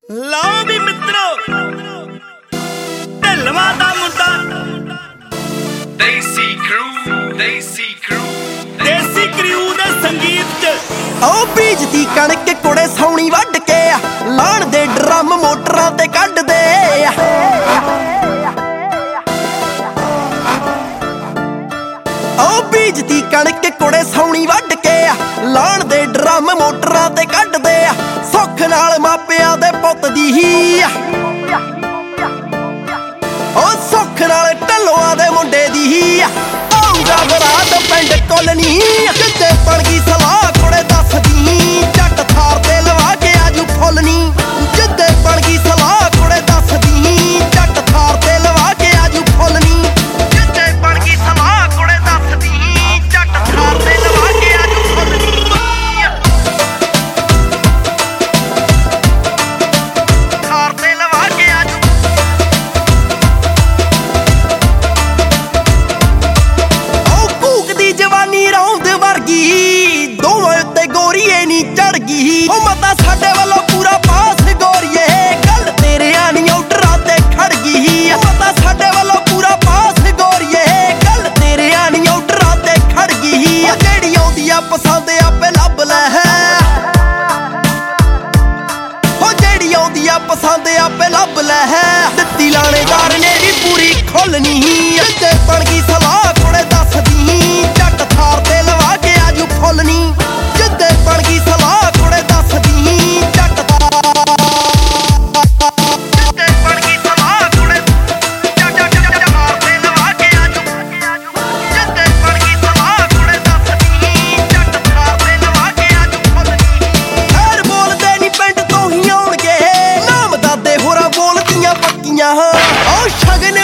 ਲਾਓ ਵੀ ਮਿੱਤਰੋ ਢਿਲਵਾ ਦਾ ਮੁੰਡਾ ਦੇਸੀ ਕਰੂ ਦੇ ਸੰਗੀਤ ਚ ਉਹ ਬੀਜਦੀ ਕਣਕ ਕੁੜੇ ਸੌਣੀ ਵੱਢ ਕੇ ਲਾਣ ਦੇ ਡਰਮ ਮੋਟਰਾਂ ਤੇ ਕੱਢਦੇ ਉਹ ਬੀਜਦੀ ਕਣਕ ਕੁੜੇ ਸੌਣੀ ਵੱਢ ਕੇ ਲਾਣ ਦੇ ਡਰਮ ਮੋਟਰਾਂ ਤੇ ਕੱਢਦੇ ਸੁੱਖ ਨਾਲ ਮਾਪਿਆਂ ਦੇ ਪੁੱਤ ਦੀ ਹੀ ਉਹ ਸੁੱਖ ਨਾਲ ਢੱਲੋਆਂ ਦੇ ਮੁੰਡੇ ਦੀ ਹੀ ਆਉਂਗਾ ਬਰਾਤ ਪਿੰਡ ਕੋਲਨੀ ਕਿਤੇ ਬਣ ਗਈ ਸਲਾਹ ਕੁੜੇ ਦੱਸਦੀ ਜੱਟ ਥਾਰ ਤੇ ਲਵਾ ਕੇ ਆਜੂ ਫੁੱਲਨੀ ਜਿੱਦੇ ਬਣ ਗਈ ਸਲਾਹ ਕੁੜੇ ਦੱਸਦੀ ਜੱਟ ਥਾਰ ਤੇ ਲਵਾ ਕੇ ਆਜੂ ਫੁੱਲਨੀ ਜਿੱਦੇ ਬਣ ਗਈ ਸਲਾਹ ਕੁੜੇ ਦੱਸਦੀ ਜੱਟ ਥਾਰ ਤੇ ਲਵਾ ਕੇ ਆਜੂ ਫੁੱਲਨੀ ਥਾਰ ਤੇ ਲਵਾ ਕੇ ਆਜੂ ਜਵਾਨੀ ਰੌਂਦ ਵਰਗੀ ਦੋਵਾਂ ਉੱਤੇ ਗੋਰੀਏ ਨੀ ਚੜ ਗਈ ਉਹ ਮਤਾ ਸਾਡੇ ਵੱਲੋਂ ਪੂਰਾ ਪਾਸ ਗੋਰੀਏ ਗੱਲ ਤੇਰਿਆਂ ਨੀ ਆਰਡਰਾਂ ਤੇ ਖੜ ਗਈ ਉਹ ਮਤਾ ਸਾਡੇ ਵੱਲੋਂ ਪੂਰਾ ਪਾਸ ਗੋਰੀਏ ਗੱਲ ਤੇਰਿਆਂ ਨੀ ਆਰਡਰਾਂ ਤੇ ਖੜ ਗਈ ਉਹ ਜਿਹੜੀ ਆਉਂਦੀ ਆ ਪਸੰਦ ਆਪੇ ਲੱਭ ਲੈ ਉਹ ਜਿਹੜੀ ਆਉਂਦੀ ਆ ਪਸੰਦ ਆਪੇ ਲੱਭ ਲੈ ਦਿੱਤੀ ਲਾਣੇਦਾਰ ਨੇ ਵੀ ਪੂਰੀ ਖੋਲਣੀ ਜਿੱਤੇ ਬਣ ਗਈ ਸਲਾਹ ਕੁੜੇ ਦੱਸਦੀ ਜੱਟ ਥਾਰ ਤੇ ਲਵਾ ਕੇ ਆਜੂ ਫੁੱਲਨੀ ਜਿੱਦੇ ਬਣ ਗਈ ਸਲਾਹ ਕੁੜੇ ਦੱਸਦੀ ਜੱਟ ਜਿੱਦੇ ਬਣ ਗਈ ਸਲਾਹ ਕੁੜੇ ਥਾਰ ਤੇ ਲਵਾ ਕੇ ਆਜੂ ਜਿੱਦੇ ਬਣ ਗਈ ਸਲਾਹ ਕੁੜੇ ਦੱਸਦੀ ਜੱਟ ਥਾਰ ਤੇ ਲਵਾ ਕੇ ਆਜੂ ਫੁੱਲਨੀ ਖੈਰ ਬੋਲਦੇ ਨੀ ਪਿੰਡ ਤੋਂ ਹੀ ਆਉਣਗੇ ਨਾਮ ਦਾਦੇ ਹੋਰਾਂ ਬੋਲਦੀਆਂ ਪੱਕੀਆਂ ਉਹ ਸ਼ਗਨ